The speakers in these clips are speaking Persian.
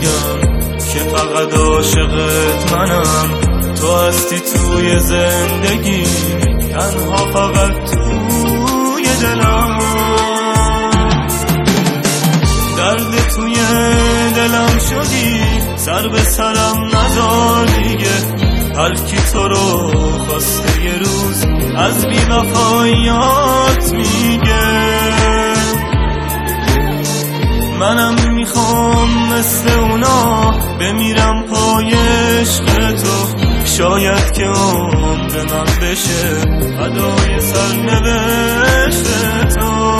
میگم که فقط عاشقت منم، تو هستی توی زندگی، تنها فقط توی دلم. درد توی دلم شدی، سر به سرم نذار دیگه، هر کی تو رو خواسته یه روز از بی وفاییات میگه. منم میخوام مثل اونا بمیرم پای عشق تو، شاید که عمر من بشه فدای سرنوشت تو.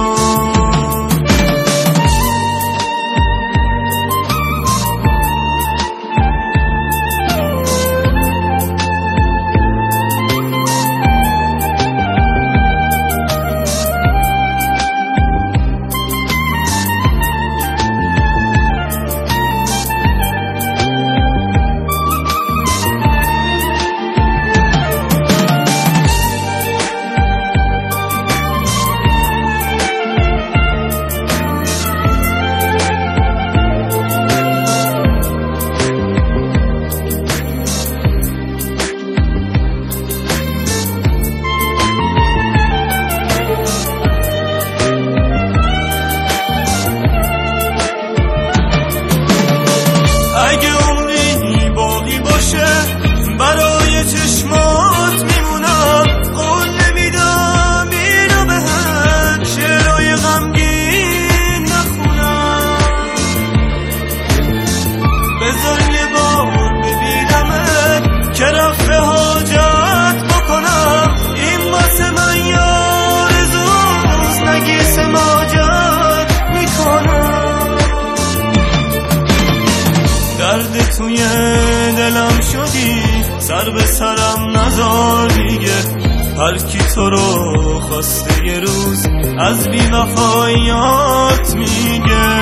درد توی دلم شدی، سر به سرم نذار دیگه، هر کی تو رو خواسته یه روز از بی وفاییات میگه.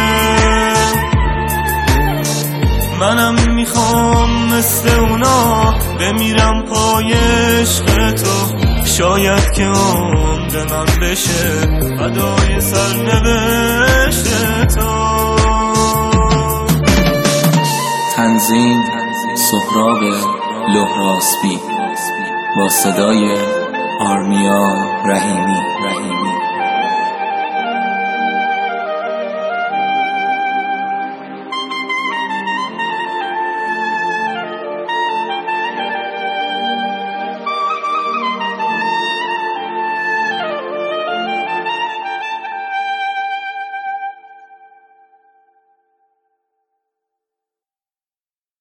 منم میخوام مثل اونا بمیرم پای عشق تو، شاید که عمر من بشه فدای سرنوشت تو. تنظیم سهراب لهراسبی با صدای آرمیا رحیمی.